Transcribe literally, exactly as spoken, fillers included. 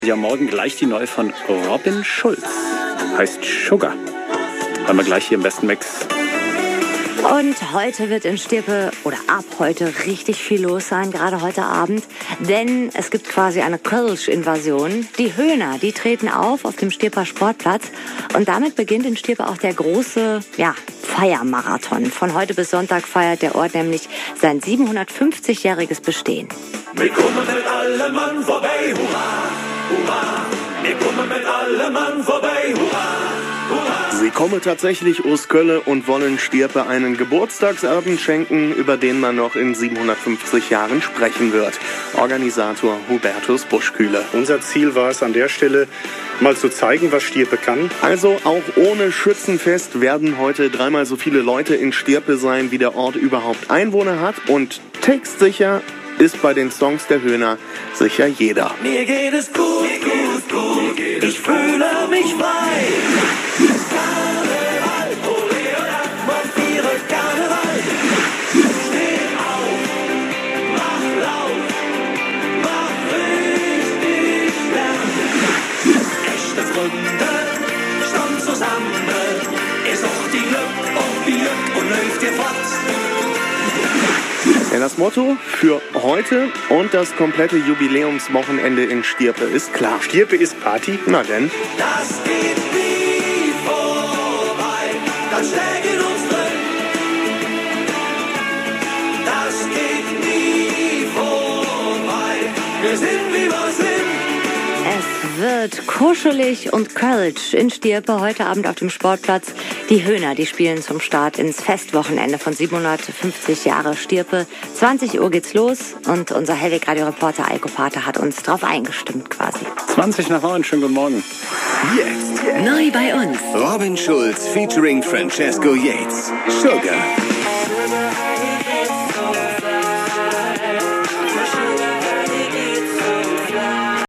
Ja, morgen gleich die neue von Robin Schulz. Heißt Sugar. Haben wir gleich hier im besten Mix. Und heute wird in Stierpe, oder ab heute, richtig viel los sein, gerade heute Abend. Denn es gibt quasi eine Kölsch-Invasion. Die Höhner, die treten auf auf dem Stierper Sportplatz. Und damit beginnt in Stierpe auch der große, ja, Feiermarathon. Von heute bis Sonntag feiert der Ort nämlich sein siebenhundertfünfzigjähriges Bestehen. Wir kommen mit allem Mann vorbei, hurra, hurra. Wir kommen mit allem Mann vorbei, hurra, hurra. Sie kommen tatsächlich aus Köln und wollen Stierpe einen Geburtstagsabend schenken, über den man noch in siebenhundertfünfzig Jahren sprechen wird. Organisator Hubertus Buschkühle. Unser Ziel war es an der Stelle, mal zu zeigen, was Stierpe kann. Also auch ohne Schützenfest werden heute dreimal so viele Leute in Stierpe sein, wie der Ort überhaupt Einwohner hat. Und textsicher ist bei den Songs der Höhner sicher jeder. Mir geht es gut, gut, gut, ich fühle mich frei. Karneval, ole und ab, montiere Karneval. Steh auf, mach laut, mach richtig laut. Echte Freunde, stand zusammen, ist auch die Glück und Bier und läuft dir fort. Ja, das Motto für heute und das komplette Jubiläumswochenende in Stierpe ist klar. Stierpe ist Party. Na denn. Das geht nie vorbei, das steckt in uns drin. Das geht nie vorbei, wir sind wie wir sind. Es wird kuschelig und Kölsch in Stierpe heute Abend auf dem Sportplatz. Die Höhner, die spielen zum Start ins Festwochenende von siebenhundertfünfzig Jahre Stierpe. zwanzig Uhr geht's los und unser Hellweg-Radio-Reporter Eiko Pater hat uns drauf eingestimmt quasi. zwanzig nach neun, schönen guten Morgen. Jetzt Neu bei uns. Robin Schulz featuring Francesco Yates. Sugar.